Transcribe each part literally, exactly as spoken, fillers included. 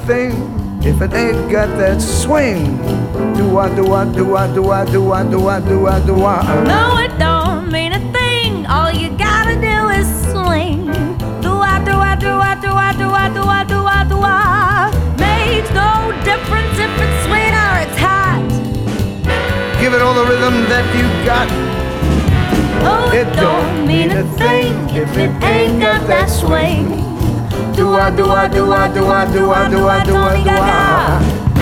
thing if it ain't got that swing. Do-wah, do-wah, do-wah, do-wah, do-wah, do-wah, do-wah, do-wah. No, it don't mean a thing. All you gotta do is swing. Do-wah, do-wah, do-wah, do-wah, do-wah, do-wah, do-wah, do-wah. Makes no difference if it's sweet or it's hot. Give it all the rhythm that you got. Oh, it don't mean a thing if it ain't got that swing. Do-wah, do-wah, do-wah, do-wah, do-wah, do-wah, do-wah, do-wah.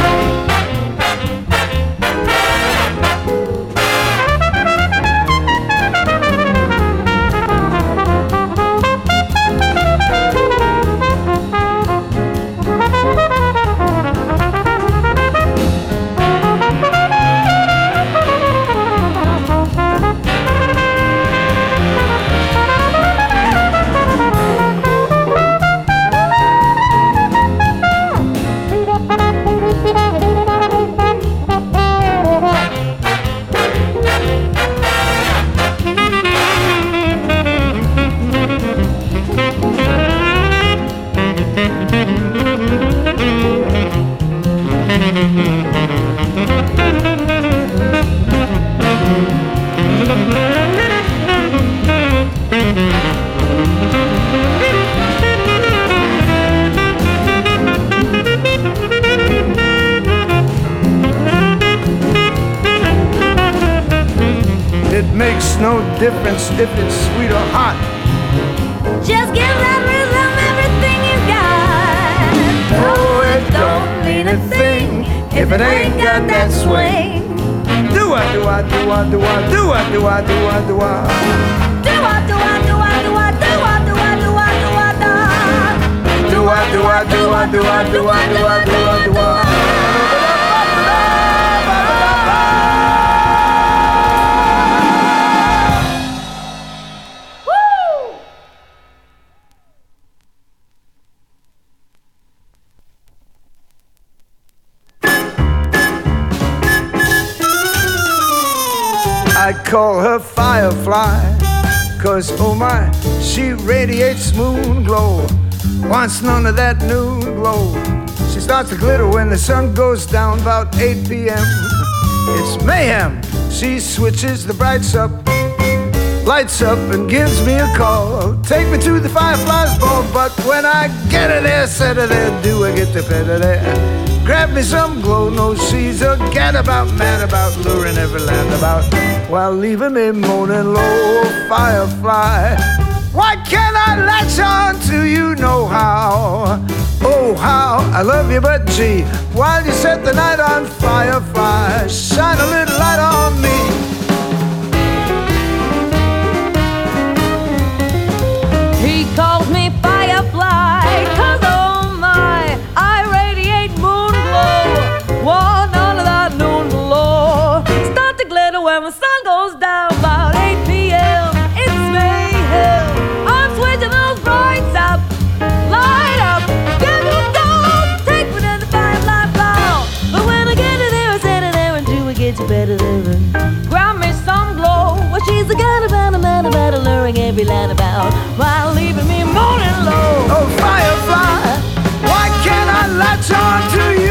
No difference if it's sweet or hot. Just give that rhythm everything you got. Oh, it don't mean a thing if it ain't got that swing. Do-wah, do-wah, do-wah, do-wah, do-wah, do-wah, do-wah, do-wah. Do-wah, do-wah, do-wah, do-wah, do-wah, do-wah, do-wah, do-wah, do-wah. Do-wah, do-wah, do-wah, do-wah, do-wah, do-wah, do-wah, do-wah. I call her Firefly, 'cause oh my, she radiates moon glow. Wants none of that noon glow. She starts to glitter when the sun goes down about eight p.m. It's mayhem. She switches the brights up, lights up and gives me a call. Take me to the Firefly's ball, but when I get her there, set her there, do I get to pet her there? Grab me some glow, no she's a gadabout, mad about luring every land about, while leaving me moaning low. Firefly, why can't I latch on to you know how? Oh how I love you, but gee, while you set the night on Firefly, shine a little light on me. He calls me Firefly, 'cause oh my, I radiate moon glow. Want none of that noon glow. Start to glitter when the sun goes down about eight p.m. It's mayhem. I'm switching those brights up, light up, give me gold. Take me to the Firefly ball, but when I get to there, I sit in there and do I get you better than grab me some glow. Well, she's a god about a man about alluring every land about, while leaving me moaning low. Oh Firefly, why can't I latch on to you?